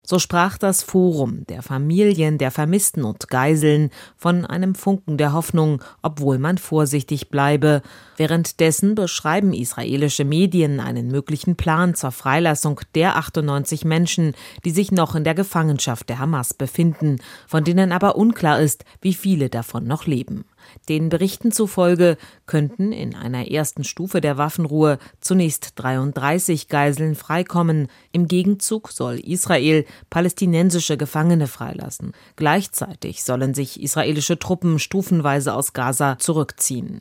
So sprach das Forum der Familien der Vermissten und Geiseln von einem Funken der Hoffnung, obwohl man vorsichtig bleibe. Währenddessen beschreiben israelische Medien einen möglichen Plan zur Freilassung der 98 Menschen, die sich noch in der Gefangenschaft der Hamas befinden, von denen aber unklar ist, wie viele davon noch leben. Den Berichten zufolge könnten in einer ersten Stufe der Waffenruhe zunächst 33 Geiseln freikommen. Im Gegenzug soll Israel palästinensische Gefangene freilassen. Gleichzeitig sollen sich israelische Truppen stufenweise aus Gaza zurückziehen.